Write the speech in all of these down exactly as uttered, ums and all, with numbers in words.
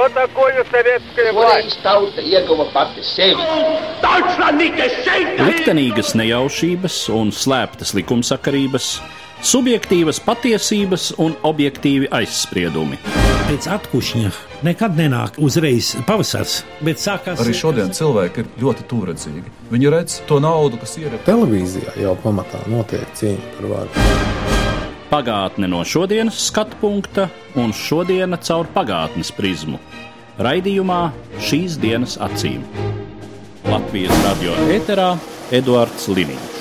Что такое советская власть? Liktenīgas nejaušības un slēptas likumsakarības, subjektīvas patiesības un objektīvi aizspriedumi. Pēc atkušņa nekad nenāk uzreiz pavasars, bet sākās... Arī šodien cilvēki ir ļoti tūredzīgi. Viņi redz to naudu, kas ir... Televīzijā jau pamatā notiek cīņa par varu. Pagātne no šodienas skatu punkta un šodiena caur pagātnes prizmu. Raidījumā Šīs dienas acīm. Latvijas radio ēterā Eduards Liniņš.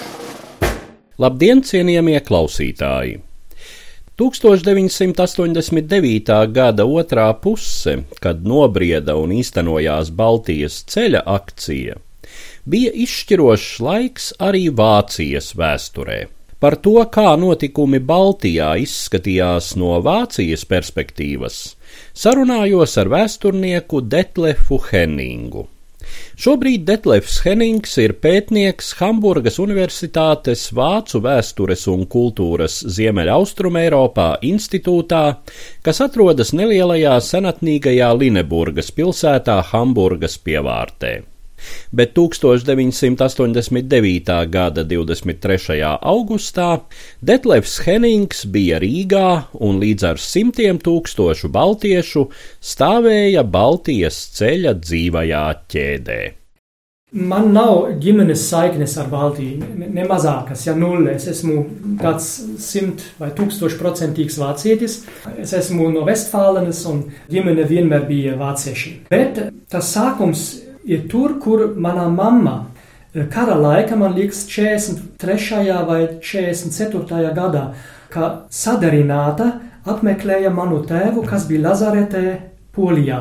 Labdien, cienījamie klausītāji! tūkstoš deviņsimt astoņdesmit devītā gada otrā puse, kad nobrieda un īstenojās Baltijas ceļa akcija, bija izšķirošs laiks arī Vācijas vēsturē. Par to, kā notikumi Baltijā izskatījās no Vācijas perspektīvas, sarunājos ar vēsturnieku Detlefu Henningu. Šobrīd Detlefs Hennings ir pētnieks Hamburgas Universitātes Vācu vēstures un kultūras Ziemeļaustrumeiropā institūtā, kas atrodas nelielajā senatnīgajā Lineburgas pilsētā Hamburgas pievārtē. Bet tūkstoš deviņsimt astoņdesmit devītā gada divdesmit trešajā augustā Detlefs Hennings bija Rīgā un līdz ar simtiem tūkstošu baltiešu stāvēja Baltijas ceļa dzīvajā ķēdē. Man nav ģimenes saiknes ar Baltiju, ne, ne mazākas, ja nulle. Es esmu tāds simt vai tūkstošprocentīgs vācietis. Es esmu no Vestfālenes un ģimene vienmēr bija vācieši. Bet tas sākums ir tur, kur manā mamma kara laika, man liekas, četrdesmit trešajā vai četrdesmit ceturtajā gadā, kā sadarināta apmeklēja manu tēvu, kas bija Lazaretē, Polijā.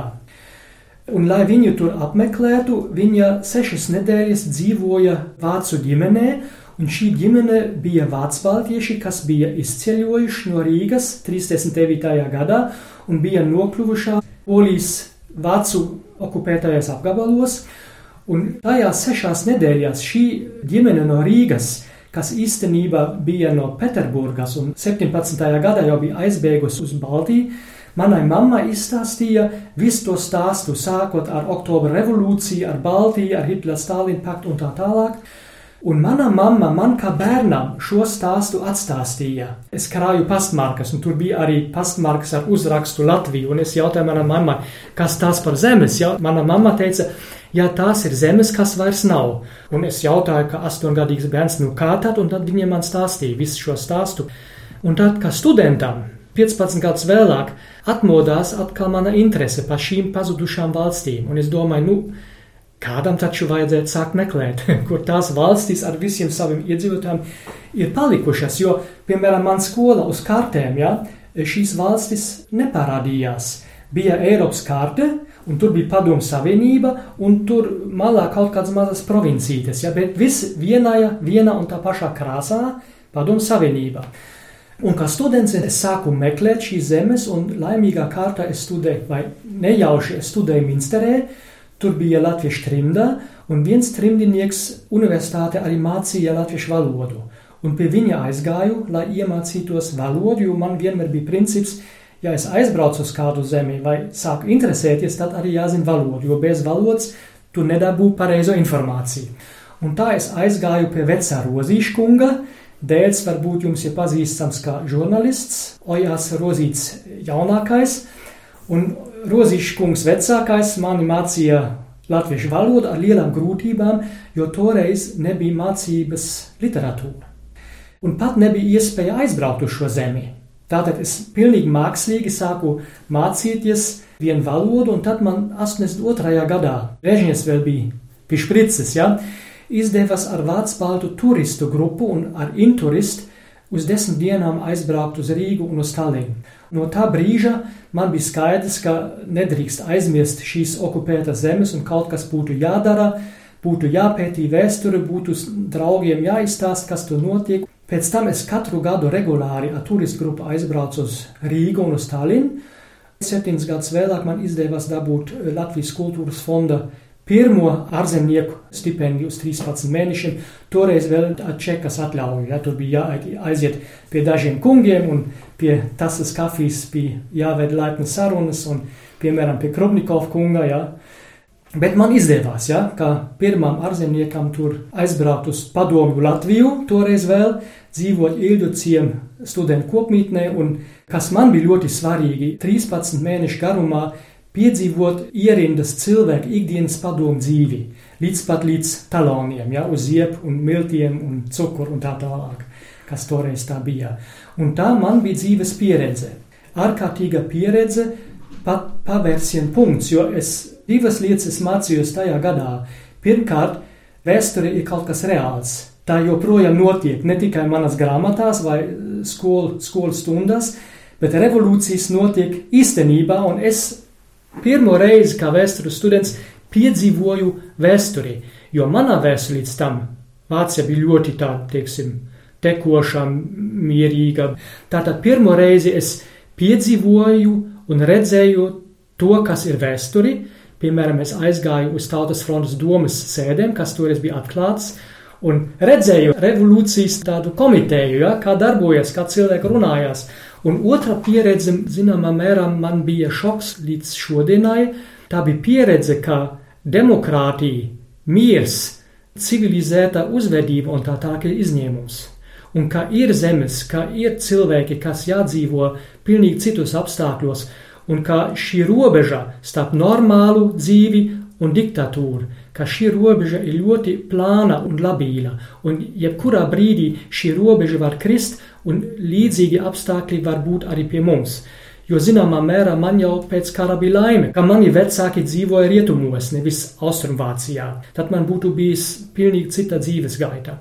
Un, lai viņu tur apmeklētu, viņa sešas nedēļas dzīvoja vācu ģimenē, un šī ģimene bija vācbaltieši, kas bija izceļojuši no Rīgas trīsdesmit devītajā gadā un bija nokļuvušā Polijas vācu okupētajās apgabalos, un tajās sešās nedēļās šī ģimene no Rīgas, kas īstenībā bija no Peterburgas un septiņpadsmitajā gadā jau bija aizbēgusi uz Baltiju, manai mammai izstāstīja visu to stāstu, sākot ar Oktobra revolūciju, ar Baltiju, ar Hitlera-Stalina paktu un tā tālāk. Un mana mamma man kā bērnam šo stāstu atstāstīja. Es krāju pastmarkas, un tur bija arī pastmarkas ar uzrakstu Latviju, un es jautāju manai mammai, kas tās par zemes? Ja, mana mamma teica, ja tās ir zemes, kas vairs nav. Un es jautāju, ka astoņgadīgs bērns, nu kā tad, un tad viņa man stāstīja visu šo stāstu. Un tad, kā studentam, piecpadsmit gadus vēlāk, atmodās atkal mana interese par šīm pazudušām valstīm, un es domāju, nu, kādam taču vajadzētu sākt meklēt, kur tās valstis ar visiem saviem iedzīvotājiem ir palikušas, jo, piemēram, man skola uz kartēm, ja, šīs valstis neparādījās. Bija Eiropas karte, un tur bija Padomu Savienība, un tur malā kaut kādas mazas provincītes, ja, bet viss vienā, vienā un tā pašā krāsā Padomu Savienība. Un kā students es sāku meklēt šīs zemes, un laimīgā kārtā es studēju, vai nejauši es studēju Minsterē. Tur bija latviešu trimdā, un viens trimdinieks universitāte arī mācīja latviešu valodu. Un pie viņa aizgāju, lai iemācītos valodu, jo man vienmēr bija princips, ja es aizbraucu uz kādu zemi vai sāku interesēties, tad arī jāzina valodu, jo bez valodas tu nedabū pareizo informāciju. Un tā es aizgāju pie vecā Rozīškunga. Dēls varbūt jums ir pazīstams kā žurnalists, Ojās Rozīts jaunākais, un Rozīškungs vecākais mani mācīja latviešu valodu ar lielām grūtībām, jo toreiz nebija mācības literatūra. Un pat nebija iespēja aizbraukt uz šo zemi. Tātad es pilnīgi mākslīgi sāku mācīties vienu valodu, un tad man astoņdesmit otrajā gadā, Brežņevs vēl bija pie šprices, ja, izdevās ar vācu turistu grupu un ar inturistu uz desmit dienām aizbraukt uz Rīgu un uz Tallinu. No tā brīža man bija skaidrs, ka nedrīkst aizmirst šīs okupētas zemes un kaut kas būtu jādara, būtu jāpētī vēsture, būtu draugiem jāizstāst, kas tur notiek. Pēc tam es katru gadu regulāri ar turistu grupu aizbraucu uz Rīgu un uz Tallinu. Septiņus gadus vēlāk man izdevās dabūt Latvijas kultūras fonda pirmo ārzemnieku stipendiju uz trīspadsmit mēnešiem, toreiz vēl ar čekas atļauju. Ja, tur bija jāaiziet pie dažiem kungiem un pie tasas kafijas bija jāved laipni sarunas un, piemēram, pie Krupnikov kunga, ja. Bet man izdevās, ja, kā pirmām ārzemniekam tur aizbraukt uz padomju Latviju, toreiz vēl dzīvot Ilduciem studentu kopmītnē, un kas man bija ļoti svarīgi, trīspadsmit mēnešu garumā piedzīvot ierindas cilvēku ikdienas padomu dzīvi, līdz pat līdz taloniem, ja, uz ziepu un miltiem un cukuru un tā tālāk, kas toreiz tā bija. Un tā man bija dzīves pieredze, ārkārtīga pieredze, pat pavērsienu punkts, jo es divas lietas es mācījos tajā gadā. Pirmkārt, vēsture ir kaut kas reāls. Tā joprojām notiek ne tikai manas grāmatās vai skolu, skolas stundās, bet revolūcijas notiek īstenībā, un es pirmo reizi kā vēstures students piedzīvoju vēsturi, jo manā vēsture līdz tam Vācija bija ļoti tā, teiksim, tekoša, mierīga. Tātad pirmo reizi es piedzīvoju un redzēju to, kas ir vēsturi. Piemēram, es aizgāju uz Tautas frontes domas sēdēm, kas toreiz bija atklāts, un redzēju revolūcijas tādu komiteju, ja, kā darbojas, kā cilvēki runājās. Un otra pieredze, zināmā mērā, man bija šoks līdz šodienai. Tā bija pieredze, ka demokrātija, miers, civilizēta uzvedība un tā tā ir izņēmums. Un ka ir zemes, ka ir cilvēki, kas jādzīvo pilnīgi citos apstākļos, un ka šī robeža starp normālu dzīvi un diktatūru, ka šī robeža ir ļoti plāna un labīla, un jebkurā brīdī šī robeža var krist, un līdzīgi apstākļi var būt arī pie mums. Jo zināmā mērā man jau pēc kara bija laime, ka mani vecāki dzīvoja rietumos, nevis Austrumvācijā. Tad man būtu bijis pilnīgi cita dzīves gaita.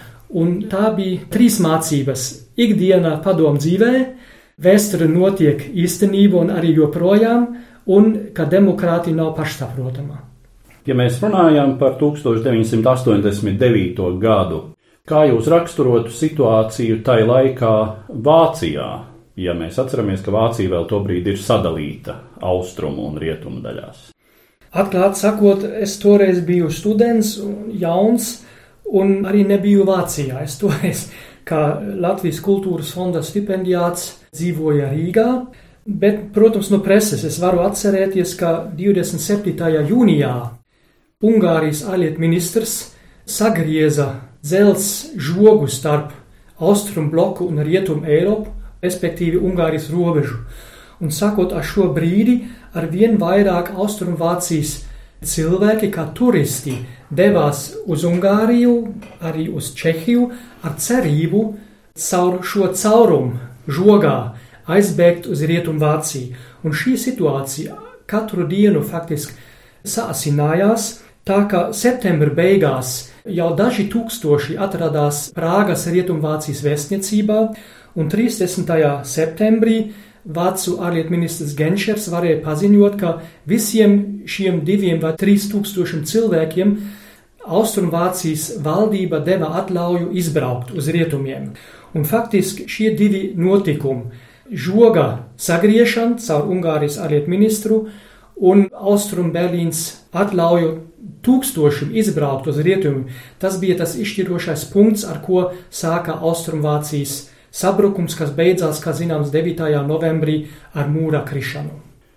Un tā bija trīs mācības ikdienā padomu dzīvē, vēsture notiek īstenība un arī joprojām, un ka demokrātija nav pašsaprotama. Ja mēs runājam par tūkstoš deviņsimt astoņdesmit devīto gadu, kā jūs raksturotu situāciju tai laikā Vācijā, ja mēs atceramies, ka Vācija vēl tobrīd ir sadalīta austrumu un rietumu daļās? Atklāt sakot, es toreiz biju students, jauns, un arī nebiju Vācijā. Es toreiz kā Latvijas kultūras fonda stipendijāts dzīvoja Rīgā, bet, protams, no preses es varu atcerēties, ka divdesmit septītajā jūnijā Ungārijas ārlietu ministrs sagrieza dzelzs žogu starp austrumu bloku un rietumu Eiropu, respektīvi Ungārijas robežu. Un sakot, ar šo brīdi ar vien vairāk Austrumvācijas cilvēki kā turisti devās uz Ungāriju, arī uz Čehiju, ar cerību caur šo caurumu žogā aizbēgt uz Rietumu Vāciju. Un šī situācija katru dienu faktiski sāsinājās, tā ka septembra beigās jau daži tūkstoši atradās Prāgas Rietumvācijas vēstniecībā, un trīsdesmitajā septembrī Vācu ārlietu ministrs Genšers varēja paziņot, ka visiem šiem diviem vai trīs tūkstošiem cilvēkiem Austrumvācijas valdība deva atļauju izbraukt uz rietumiem. Un faktiski šie divi notikumi, žoga sagriešana caur Ungārijas ārlietu ministru un Austrum Berlīns atļauju tūkstošiem izbraukt uz rietumiem, tas bija tas izšķirošais punkts, ar ko sāka Austrumvācijas sabrukums, kas beidzās, kā zināms, devītajā novembrī ar mūra krišanu.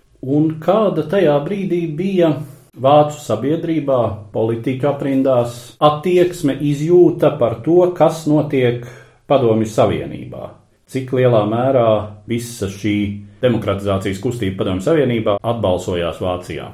Un kāda tajā brīdī bija Vācu sabiedrībā, politika aprindās, attieksme, izjūta par to, kas notiek Padomju Savienībā? Cik lielā mērā visa šī demokratizācijas kustība Padomju Savienībā atbalsojās Vācijā?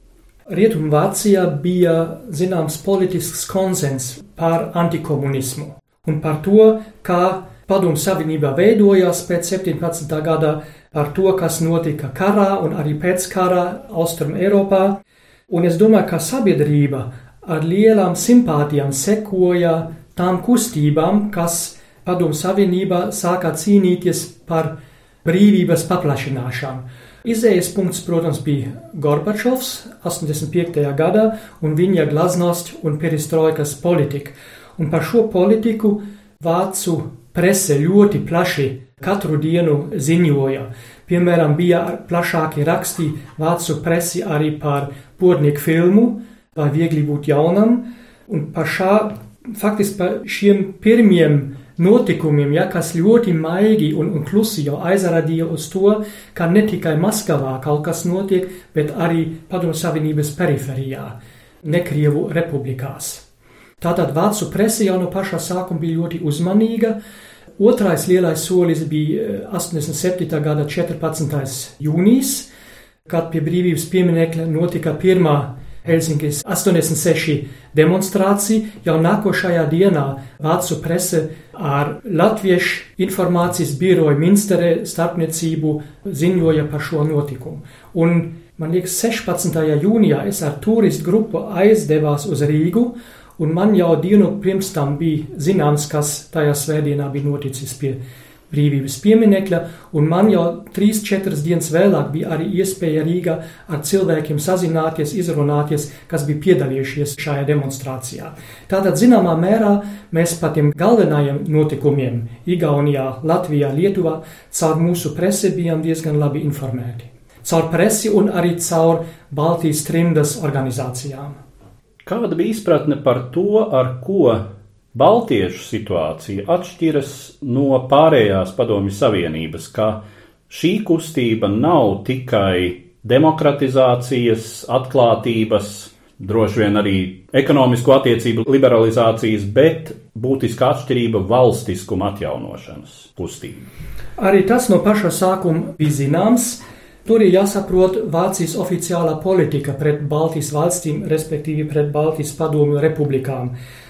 Rietumu Vācijā bija zināms politisks konsens par antikomunismu un par to, kā Padomju Savienībā veidojās pēc septiņpadsmitā gada, par to, kas notika karā un arī pēc karā Austrum Eiropā. Un es domāju, ka sabiedrība ar lielām simpātijām sekoja tām kustībām, kas Padomju Savienībā sākā cīnīties par brīvības paplašināšanu. Izējas punkts, protams, bija Gorbačovs astoņdesmit piektajā gadā un viņa glaznost un perestroikas politika. Un par šo politiku vācu prese ļoti plaši katru dienu ziņoja. Piemēram, bija plašāki raksti vācu presi arī par Pornieku filmu vai viegli būt jaunam, un pašā, faktiski pa šiem pirmiem notikumiem, ja, kas ļoti maigi un, un klusi jau aizradīja uz to, ka ne tikai Maskavā kaut kas notiek, bet arī Padomju Savienības periferijā, ne Krievu republikās. Tātad vācu prese jau no pašā sākuma bija ļoti uzmanīga. Otrais lielais solis bija astoņdesmit septītā gada četrpadsmitais jūnijas, kad pie brīvības pieminekļa notika pirmā Helsinkis astoņdesmit seši demonstrācija. Jau nākošajā dienā vācu prese ar Latviešu informācijas biroju Minsterē starpniecību ziņoja par šo notikumu. Un, man liekas, sešpadsmitajā jūnijā es ar turistu grupu aizdevās uz Rīgu, un man jau dienu pirms tam bija zināms, kas tajā svētdienā bija noticis pie brīvības pieminekļa, un man jau trīs, četras dienas vēlāk bija arī iespēja Rīgā ar cilvēkiem sazināties, izrunāties, kas bija piedalījušies šajā demonstrācijā. Tātad, zināmā mērā, mēs par tiem galvenajiem notikumiem Igaunijā, Latvijā, Lietuvā caur mūsu presi bijām diezgan labi informēti. Caur presi un arī caur Baltijas trimdas organizācijām. Kāda bija izpratne par to, ar ko baltiešu situācija atšķiras no pārējās Padomju Savienības, ka šī kustība nav tikai demokratizācijas, atklātības, droši vien arī ekonomisko attiecību liberalizācijas, bet būtiska atšķirība valstiskuma atjaunošanas kustība? Arī tas no paša sākuma bija zināms. Tur ir jāsaprot Vācijas oficiālā politika pret Baltijas valstīm, respektīvi pret Baltijas padomju republikām.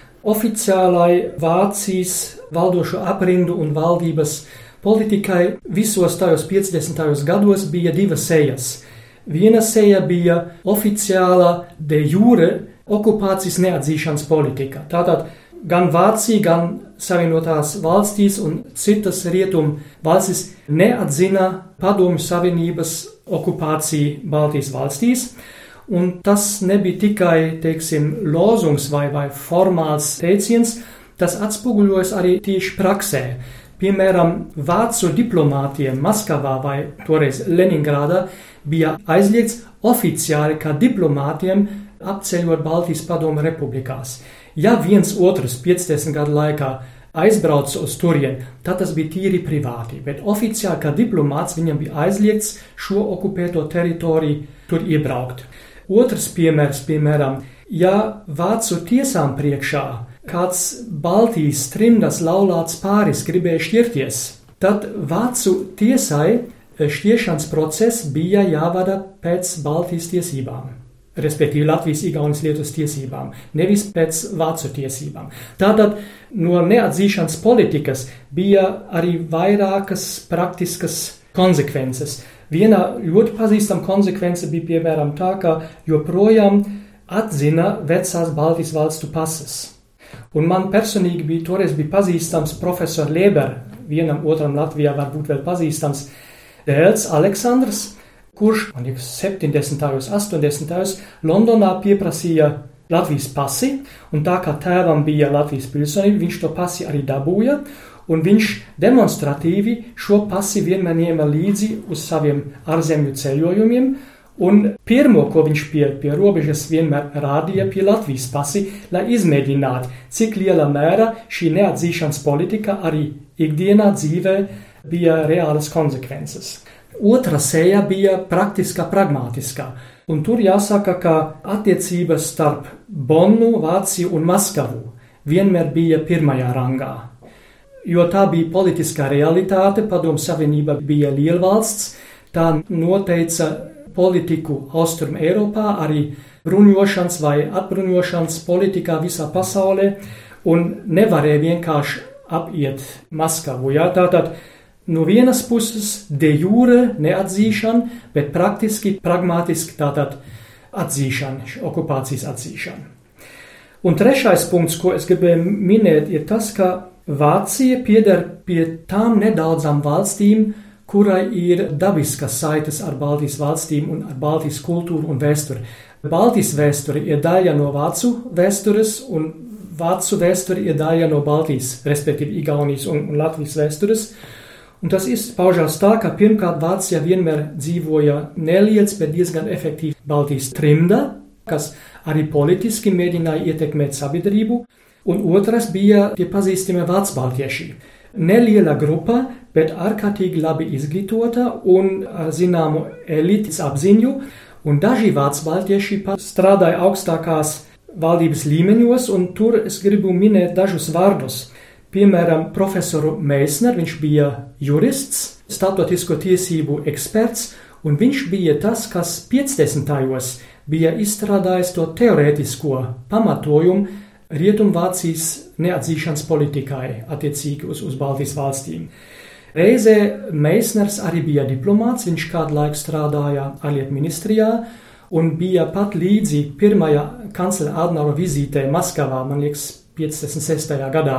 Oficiālai Vācijas valdošo aprindu un valdības politikai visos tajos piecdesmitajos gados bija divas sejas. Viena seja bija oficiāla de jure okupācijas neatzīšanas politika. Tātad gan Vācija, gan Savienotās valstīs un citas rietumu valstis neatzina Padomju Savienības okupāciju Baltijas valstīs, un tas nebija tikai, teiksim, lozungs vai, vai formāls teiciens, tas atspoguļojas arī tieši praksē. Piemēram, vācu diplomātiem Maskavā vai toreiz Leningrādā bija aizliegts oficiāli kā diplomātiem apceļot Baltijas padomu republikās. Ja viens otrs piecdesmit gadu laikā aizbrauca uz turieni, tad tas bija tīri privāti, bet oficiāli kā diplomāts viņam bija aizliegts šo okupēto teritoriju tur iebraukt. Otrs piemērs, piemēram, ja vācu tiesām priekšā kāds Baltijas trimdas laulāts pāris gribēja šķirties, tad vācu tiesai šķiršanas process bija jāvada pēc Baltijas tiesībām, respektīvi Latvijas, Igaunijas, Lietuvas tiesībām, nevis pēc vācu tiesībām. Tātad no neatzīšanas politikas bija arī vairākas praktiskas konsekvences. Viena ļoti pazīstama konsekvence bija piemēram tā, ka joprojām atzina vecās Baltijas valstu pases. Un man personīgi bija toreiz bija pazīstams profesor Leber, vienam otram Latvijā varbūt vēl pazīstams, dēls Aleksandrs, kurš, man liekas, septiņdesmitajos, astoņdesmitajos Londonā pieprasīja Latvijas pasi, un tā kā tēvam bija Latvijas pilsonība, viņš to pasi arī dabūja, un viņš demonstratīvi šo pasi vienmēr ņēma līdzi uz saviem ārzemju ceļojumiem, un pirmo, ko viņš pie, pie robežas vienmēr rādīja, pie Latvijas pasi, lai izmēģinātu, cik lielā mērā šī neatzīšanas politika arī ikdienā dzīvē bija reālas konsekvences. Otra seja bija praktiskā, pragmatiskā, un tur jāsaka, ka attiecības starp Bonnu, Vāciju un Maskavu vienmēr bija pirmajā rangā. Jo tā bija politiskā realitāte, Padomju Savienība bija lielvalsts, tā noteica politiku Austrum Eiropā, arī bruņošanas vai atbruņošanas politikā visā pasaulē, un nevarēja vienkārši apiet Maskavu. Jā, tātad no vienas puses de jure neatzīšana, bet praktiski, pragmatiski tātad atzīšana, okupācijas atzīšana. Un trešais punkts, ko es gribēju minēt, ir tas, ka Vācija pieder pie tām nedaudzām valstīm, kurai ir dabiskas saites ar Baltijas valstīm un ar Baltijas kultūru un vēsturi. Baltijas vēsture ir daļa no vācu vēstures, un vācu vēsture ir daļa no Baltijas, respektīvi Igaunijas un, un Latvijas vēstures. Un tas izpaužās tā, ka pirmkārt Vācija vienmēr dzīvoja neliels, bet diezgan efektīvi Baltijas trimda, kas arī politiski mēģināja ietekmēt sabiedrību, un otrs bija tie pazīstamie vācbaltieši. Neliela grupa, bet ārkārtīgi labi izglītota un ar zināmu elites apziņu, un daži vācbaltieši pat strādāja augstākās valdības līmeņos, un tur es gribu minēt dažus vārdus. Piemēram, profesoru Meisner, viņš bija jurists, starptautisko tiesību eksperts, un viņš bija tas, kas piecdesmitajos bija izstrādājis to teorētisko pamatojumu Rietumvācijas neatzīšanas politikai attiecīgi uz, uz Baltijas valstīm. Reizē Meisners arī bija diplomāts, viņš kādu laiku strādāja ārlietu ministrijā un bija pat līdzi pirmajā kanclera Adenauera vizītē Maskavā, man liekas, piecdesmit sestajā gadā.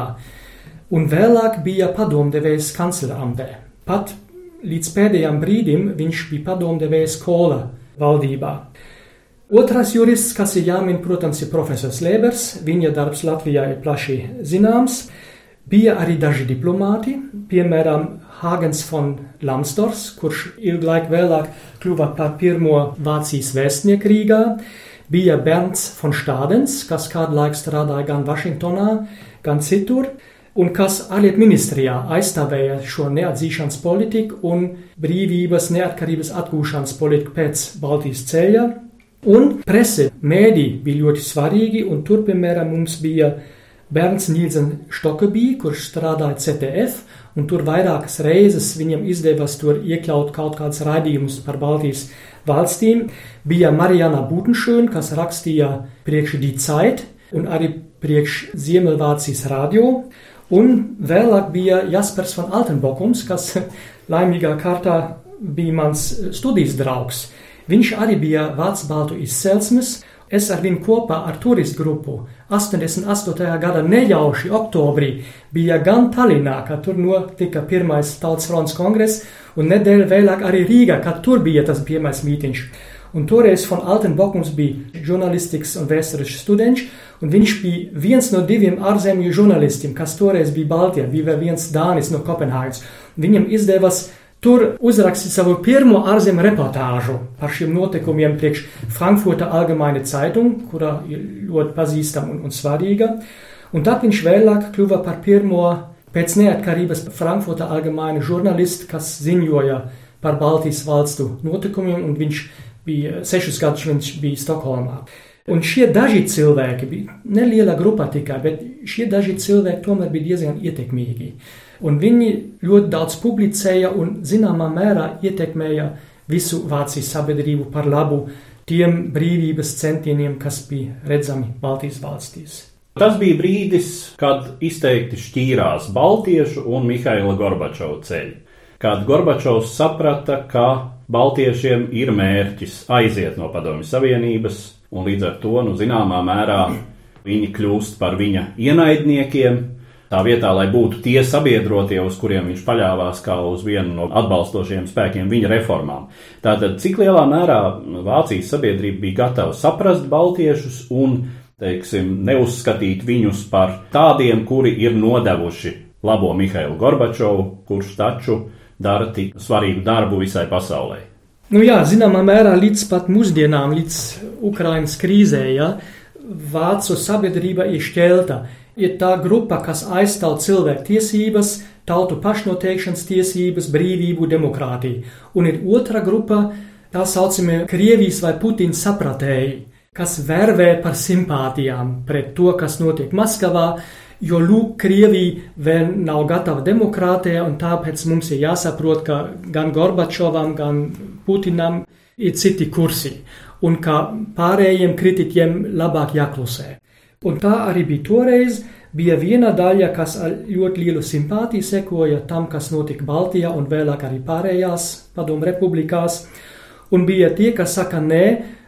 Un vēlāk bija padomdevējs kanclera amtē. Pat līdz pēdējām brīdim viņš bija padomdevējs Kohla valdībā. Otrais jurists, kas ir jāmin, protams, ir profesors Lēbers. Viņa darbs Latvijā ir plaši zināms. Bija arī daži diplomāti, piemēram, Hagens von Lambsdorffs, kurš ilgu laiku vēlāk kļuva par pirmo Vācijas vēstnieku Rīgā. Bija Bernds von Stādens, kas kādu laiku strādāja gan Vašingtonā, gan citur, un kas ārlietu ministrijā aizstāvēja šo neatzīšanas politiku un brīvības, neatkarības atgūšanas politiku pēc Baltijas ceļa. Un prese, mēdī bija ļoti svarīgi, un tur, piemēram, mums bija Bernds Nielsen Stokkebī, kurš strādāja C T F, un tur vairākas reizes viņam izdevās tur iekļaut kaut kādus raidījumus par Baltijas valstīm. Bija Mariana Butenschön, kas rakstīja priekš Die Zeit, un arī priekš Ziemeļvācijas radio, un vēlāk bija Jaspers von Altenbokums, kas laimīgā kārtā bija mans studijas draugs. Viņš arī bija vācu baltu izcelsmes. Es ar viņu kopā ar turistu grupu astoņdesmit astotajā gada nejauši oktobrī bija gan Tallinā, kad tur notika pirmais Tautas frontes kongress, un nedēļa vēlāk arī Rīgā, kad tur bija tas pirmais mītiņš. Un toreiz von Altenbokums bija žurnālistikas un vēstures students, un viņš bija viens no diviem ārzemju žurnālistiem, kas toreiz bija Baltijā, bija viens Dānis no Kopenhāgenes. Viņam izdevās tur uzrakstīt savu pirmo ārzemju reportāžu par šiem notikumiem priekš Frankfurter Allgemeine Zeitung, kurā ir ļoti pazīstama un, un svarīga. Un tad viņš vēlāk kļuva par pirmo pēc neatkarības Frankfurter Allgemeine žurnālistu, kas ziņoja par Baltijas valstu notikumiem, un viņš bija sešus gadus viņš bija Stokholmā. Un šie daži cilvēki bija neliela grupa tikai, bet šie daži cilvēki tomēr bija diezgan ietekmīgi. Un viņi ļoti daudz publicēja un zināmā mērā ietekmēja visu Vācijas sabiedrību par labu tiem brīvības centieniem, kas bija redzami Baltijas valstīs. Tas bija brīdis, kad izteikti šķīrās Baltiešu un Mihaila Gorbačova ceļi. Kad Gorbačovs saprata, ka Baltiešiem ir mērķis aiziet no Padomju Savienības, un līdz ar to, nu, zināmā mērā viņi kļūst par viņa ienaidniekiem. Tā vietā, lai būtu tie sabiedrotie, uz kuriem viņš paļāvās kā uz vienu no atbalstošiem spēkiem viņa reformām. Tātad, cik lielā mērā Vācijas sabiedrība bija gatava saprast baltiešus un, teiksim, neuzskatīt viņus par tādiem, kuri ir nodevuši labo Mihailu Gorbačovu, kurš taču dara tik svarīgu darbu visai pasaulē. Nu jā, zināmā mērā līdz pat mūsdienām, līdz Ukrainas krīzē, ja, vācu sabiedrība ir šķelta. Ir tā grupa, kas aizstāv cilvēku tiesības, tautu pašnoteikšanas tiesības, brīvību, demokrātiju. Un ir otra grupa, tā saucamie Krievijas vai Putina sapratēji, kas vervē par simpātijām pret to, kas notiek Maskavā, jo, lūk, Krievija vēl nav gatava demokrātijai, un tāpēc mums ir jāsaprot, ka gan Gorbačovam, gan Putinam ir citi kursi, un ka pārējiem kritiķiem labāk jāklusē. Un tā arī bija toreiz, bija viena daļa, kas ar ļoti lielu simpātiju sekoja tam, kas notika Baltijā un vēlāk arī pārējās padomu republikās. Un bija tie, kas saka, nē,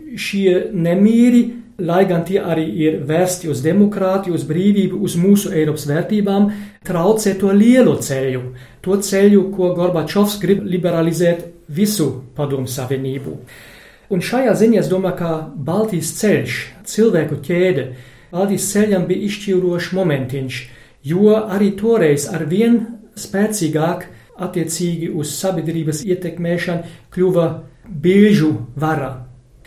šie nemīri, lai gan tie arī ir vērsti uz demokrātiju, uz brīvību, uz mūsu Eiropas vērtībām, traucē to lielo ceļu, to ceļu, ko Gorbačovs grib liberalizēt visu padomu savienību. Un šajā ziņā es domāju, ka Baltijas ceļš, cilvēku ķēde, Baltijas ceļam bija izšķirošs momentiņš, jo arī toreiz ar vien spēcīgāk attiecīgi uz sabiedrības ietekmēšanu kļuva bilžu vara.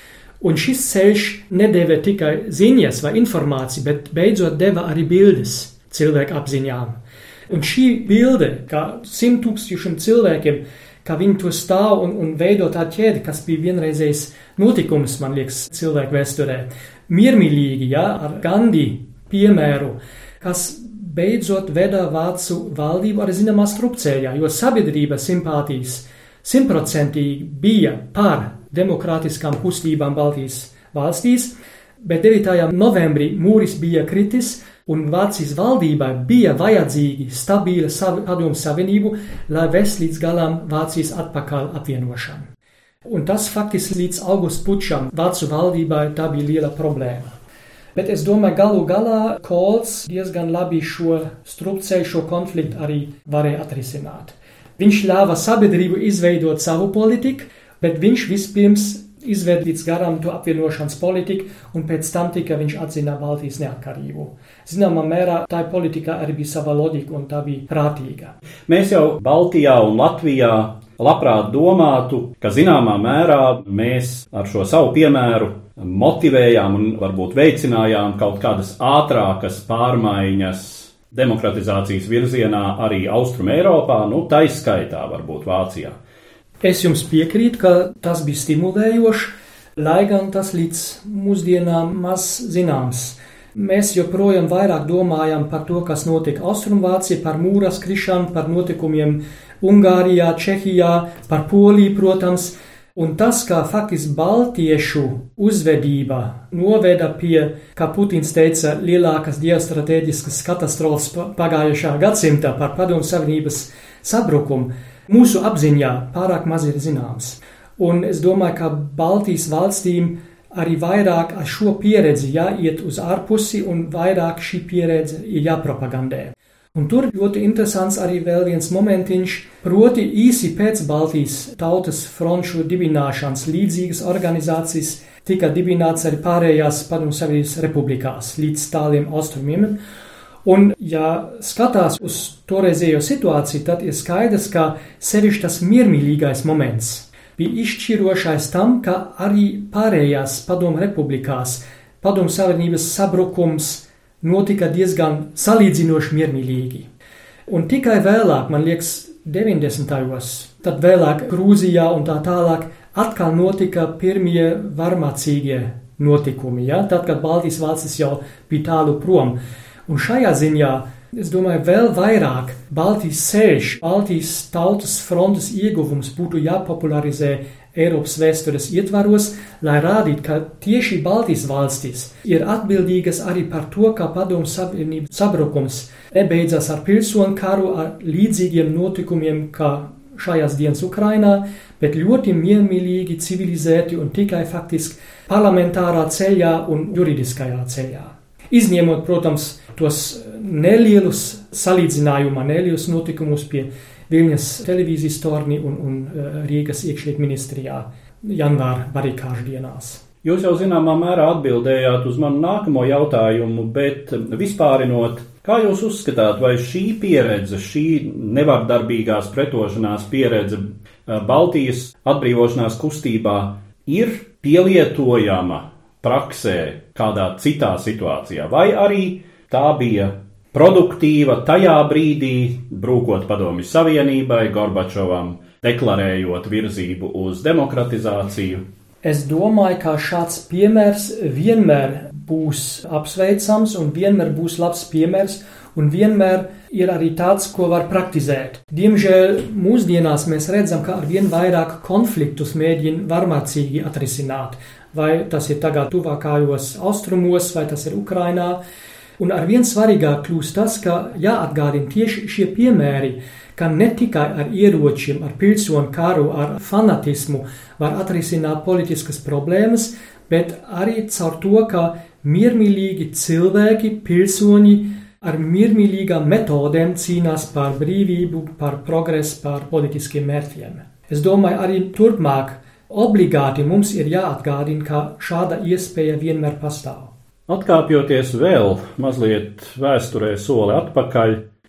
Un šis ceļš nedeva tikai ziņas vai informāciju, bet beidzot deva arī bildes cilvēku apziņām. Un šī bilde, kā simt tūkstošiem cilvēkiem, kā viņi to stāv un, un veido tā ķēdi, kas bija vienreizējs notikums, man liekas, cilvēku vēsturē. Miermīlīgi, ja, ar Gandhi piemēru, kas beidzot veda vācu valdību arī zināmā strupceļā, jo sabiedrība simpātijas simtprocentīgi bija par demokrātiskām kustībām Baltijas valstīs, bet devītajā novembrī mūris bija kritis un Vācijas valdībai bija vajadzīgi stabila padomju savienību, lai vest līdz galam Vācijas atpakaļ apvienošanu. Un tas faktiski līdz augusta pučam vācu valdībai tā bija liela problēma. Bet es domāju, galu galā Kohls diezgan labi šo strupceļu, šo konfliktu arī varēja atrisināt. Viņš ļāva sabiedrību izveidot savu politiku, bet viņš vispirms izved līdz garam to apvienošanas politiku, un pēc tam tikai viņš atzina Baltijas neatkarību. Zināmā mērā tā politika arī bija sava loģika, un tā bija prātīga. Mēs jau Baltijā un Latvijā labprāt domātu, ka zināmā mērā mēs ar šo savu piemēru motivējām un varbūt veicinājām kaut kādas ātrākas pārmaiņas demokratizācijas virzienā arī Austrum Eiropā, nu taiskaitā varbūt Vācijā. Es jums piekrītu, ka tas bija stimulējoši, lai gan tas līdz mūsdienām maz zināms. Mēs joprojām vairāk domājam par to, kas notika Austrumvācijā, par mūras krišanu, par notikumiem Ungārijā, Čehijā, par Poliju, protams. Un tas, kā faktiski baltiešu uzvedība noveda pie, kā Putins teica, lielākas ģeostrateģiskas katastrofas pagājušā gadsimta par Padomju Savienības sabrukumu, mūsu apziņā pārāk maz ir zināms. Un es domāju, ka Baltijas valstīm arī vairāk ar šo pieredzi jāiet uz ārpusi un vairāk šī pieredze ir jāpropagandē. Un tur ļoti interesants arī vēl viens momentiņš, proti īsi pēc Baltijas tautas fronšu dibināšanas līdzīgas organizācijas tika dibināts arī pārējās Padomju Savienības republikās līdz tāliem austrumiem. Un, ja skatās uz toreizējo situāciju, tad ir skaidrs, ka sevišķi tas miermīlīgais moments bija izšķirošais tam, ka arī pārējās Padomju republikās Padomju Savienības sabrukums notika diezgan salīdzinoši miermīlīgi. Un tikai vēlāk, man liekas, deviņdesmitajos, tad vēlāk Grūzijā un tā tālāk atkal notika pirmie varmācīgie notikumi, ja? Tad, kad Baltijas valstis jau bija tālu prom. Un šajā ziņā, es domāju, vēl vairāk Baltijas ceļš, Baltijas tautas frontes ieguvums būtu jāpopularizē Eiropas vēstures ietvaros, lai rādītu, ka tieši Baltijas valstis ir atbildīgas arī par to, ka Padomju Savienības sabrukums nebeidzas ar pilsonu karu, ar līdzīgiem notikumiem, kā šajās dienas Ukrainā, bet ļoti miermīlīgi, civilizēti un tikai faktiski parlamentārā ceļā un juridiskajā ceļā. Izņemot, protams, tos nelielus salīdzinājumā, nelielus notikumus pie Viļņas televīzijas torni un, un Rīgas iekšlietu ministrijā janvāra barikāžu dienās. Jūs jau zināmā mērā atbildējāt uz manu nākamo jautājumu, bet vispārinot, kā jūs uzskatāt, vai šī pieredze, šī nevardarbīgās pretošanās pieredze Baltijas atbrīvošanās kustībā ir pielietojama praksē kādā citā situācijā, vai arī tā bija produktīva tajā brīdī, brūkot Padomju Savienībai, Gorbačovam, deklarējot virzību uz demokratizāciju? Es domāju, ka šāds piemērs vienmēr būs apsveicams un vienmēr būs labs piemērs un vienmēr ir arī tāds, ko var praktizēt. Diemžēl mūsdienās mēs redzam, ka arvien vairāk konfliktus mēģina varmācīgi atrisināt. Vai tas ir tagad tuvākajos austrumos, vai tas ir Ukrainā. Un arvien svarīgāk kļūst tas, ka jāatgādina tieši šie piemēri, ka ne tikai ar ieročiem, ar pilsonu karu, ar fanatismu var atrisināt politiskas problēmas, bet arī caur to, ka miermīlīgi cilvēki, pilsoņi ar miermīlīgām metodēm cīnās par brīvību, par progresu, par politiskiem mērķiem. Es domāju, arī turpmāk obligāti mums ir jāatgādina, ka šāda iespēja vienmēr pastāv. Atkāpjoties vēl mazliet vēsturē soli atpakaļ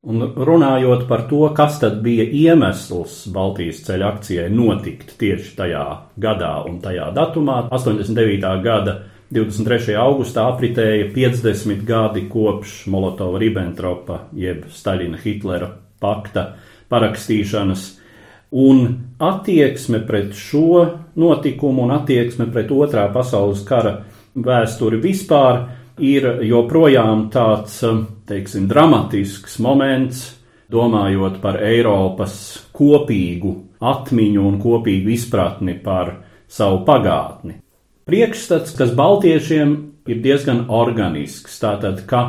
Un runājot par to, kas tad bija iemesls Baltijas ceļa akcijai notikt tieši tajā gadā un tajā datumā, astoņdesmit devītā gada divdesmit trešajā augustā apritēja piecdesmit gadi kopš Molotova-Ribbentropa jeb Staļina-Hitlera pakta parakstīšanas, un attieksme pret šo notikumu un attieksme pret otrā pasaules kara vēsturi vispār ir joprojām tāds, teiksim, dramatisks moments, domājot par Eiropas kopīgu atmiņu un kopīgu izpratni par savu pagātni. Priekšstats, kas baltiešiem ir diezgan organisks, tātad, ka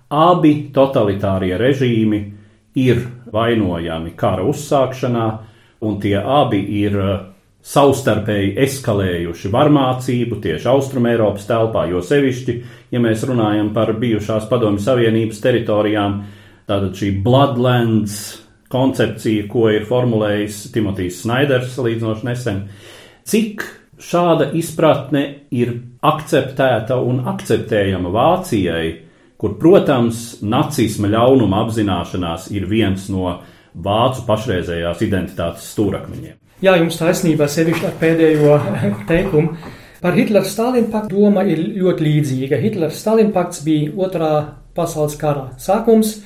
abi totalitārie režīmi ir vainojami kara uzsākšanā, un tie abi ir savstarpēji eskalējuši varmācību tieši Austrum Eiropas telpā, jo sevišķi, ja mēs runājam par bijušās Padomju Savienības teritorijām, tātad šī Bloodlands koncepcija, ko ir formulējis Timotijs Snaiders līdzinoši nesen, cik šāda izpratne ir akceptēta un akceptējama Vācijai, kur, protams, nacisma ļaunuma apzināšanās ir viens no vācu pašreizējās identitātes stūrakmeņiem. Jā, jums taisnība sevišķi ar pēdējo teikumu. Par Hitlera-Stalina paktu doma ir ļoti līdzīga. Hitlera-Stalina pakts bija otrā pasaules kara sākums,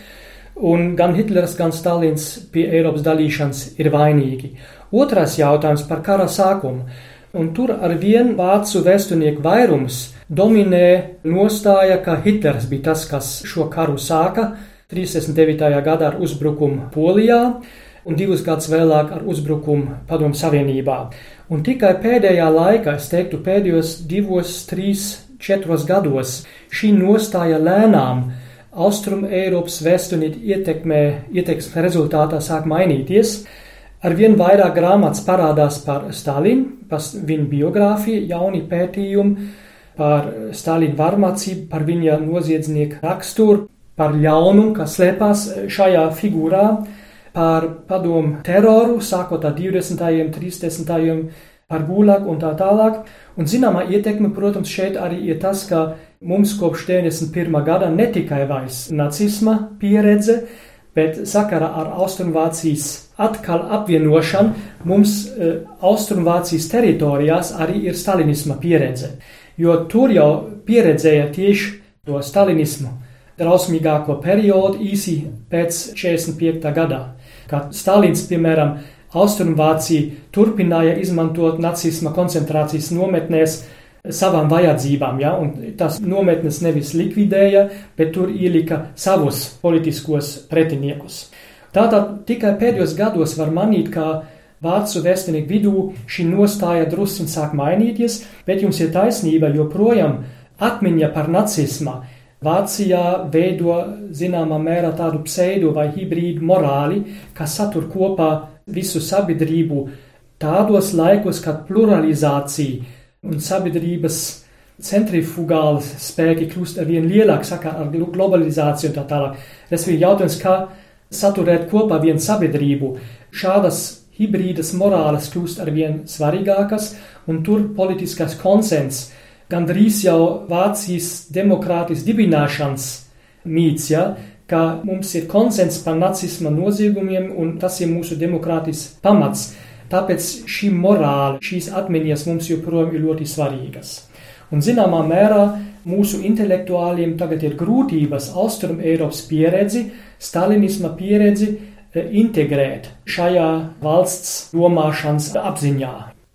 un gan Hitlers, gan Stalins pie Eiropas dalīšanas ir vainīgi. Otrais jautājums par kara sākumu. Un tur ar vien vācu vēsturnieku vairums dominē nostāja, ka Hitlers bija tas, kas šo karu sāka trīsdesmit devītajā gadā ar uzbrukumu Polijā un divus gadus vēlāk ar uzbrukumu Padomju Savienībā. Un tikai pēdējā laikā, es teiktu pēdējos divos, trīs, četros gados, šī nostāja lēnām Austrum Eiropas vēsturnieku ietekmē, ietekmes rezultātā sāk mainīties. Arvien vairāk grāmatas parādās par Stalinu, par viņa biogrāfiju, jauni pētījumi par Stalina varmācību, par viņa noziedznieku raksturu, par ļaunumu, kas slēpās šajā figūrā, par padomu teroru, sākot ar divdesmitajiem, trīsdesmitajiem, par gulagu un tā tālāk. Un zināmā ietekme, protams, šeit arī ir tas, ka mums kopš deviņdesmit pirmā gada ne tikai vairs nacisma pieredze, bet sakarā ar Austrumvācijas atkal apvienošanu mums e, Austrumvācijas teritorijās arī ir stalinisma pieredze. Jo tur jau pieredzēja tieši to stalinismu drausmīgāko periodu īsi pēc četrdesmit piektā gadā, kad Stalins, piemēram, Austrumvācija turpināja izmantot nacisma koncentrācijas nometnēs savām vajadzībām, ja? Un tas nometnes nevis likvidēja, bet tur ielika savus politiskos pretiniekus. Tātad tikai pēdējos gados var manīt, ka vācu vēsturnieku vidū šī nostāja drusciņ sāk mainīties, bet jums ir taisnība, joprojām atmiņa par nacismu Vācijā veido zināmā mērā tādu pseido vai hibrīdu morāli, kas satur kopā visu sabiedrību tādos laikos, kad pluralizācija un sabiedrības centrifugālas spēki kļūst arvien lielāk sakarā ar globalizāciju un tā tālāk. Tas ir jautājums, kā saturēt kopā vienu sabiedrību. Šādas hibrīdas morāles kļūst arvien svarīgākas, un tur politiskais konsens gandrīz jau Vācijas demokrātijas dibināšanas mīts, ja, ka mums ir konsens par nacisma noziegumiem, un tas ir mūsu demokrātijas pamats. Tāpēc šī morāla, šīs atmiņas mums joprojām ir ļoti svarīgas. Un zināmā mērā mūsu intelektuāļiem tagad ir grūtības Austrum Eiropas pieredzi, stalinisma pieredzi integrēt šajā valsts domāšanas apziņā.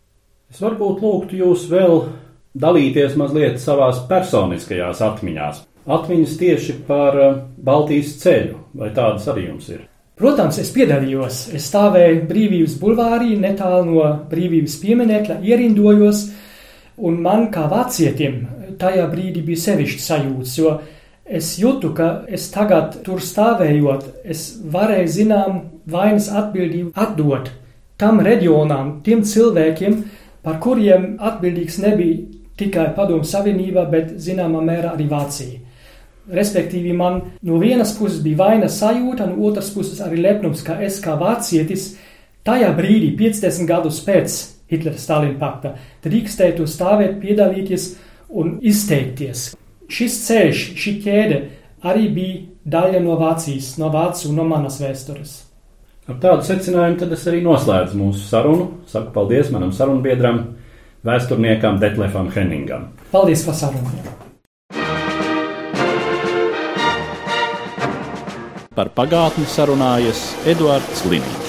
Es varbūt lūgtu jūs vēl dalīties mazliet savās personiskajās atmiņās. Atmiņas tieši par Baltijas ceļu, vai tādas arī jums ir? Protams, es piedalījos. Es stāvēju Brīvības bulvārī, netālu no Brīvības pieminekļa, ierindojos, un man kā vācietim tajā brīdī bija sevišķi sajūts, jo es jūtu, ka es tagad tur stāvējot, es varēju zinām vainas atbildību atdot tam reģionām, tiem cilvēkiem, par kuriem atbildīgs nebija tikai Padomju Savienībā, bet zināmā mērā arī Vācija. Respektīvi, man no vienas puses bija vainas sajūta, no otras puses arī lepnums, ka es kā vācietis tajā brīdī, piecdesmit gadus pēc Hitlera-Stalina pakta, drīkstētu stāvēt, piedalīties un izteikties. Šis ceļš, šī ķēde arī bija daļa no Vācijas, no Vācu, no manas vēstures. Ar tādu secinājumu tad es arī noslēdzu mūsu sarunu. Saku paldies manam sarunbiedram, vēsturniekam Detlefam Henningam. Paldies par sarunu. Par pagātni sarunājas Eduards Liniņš.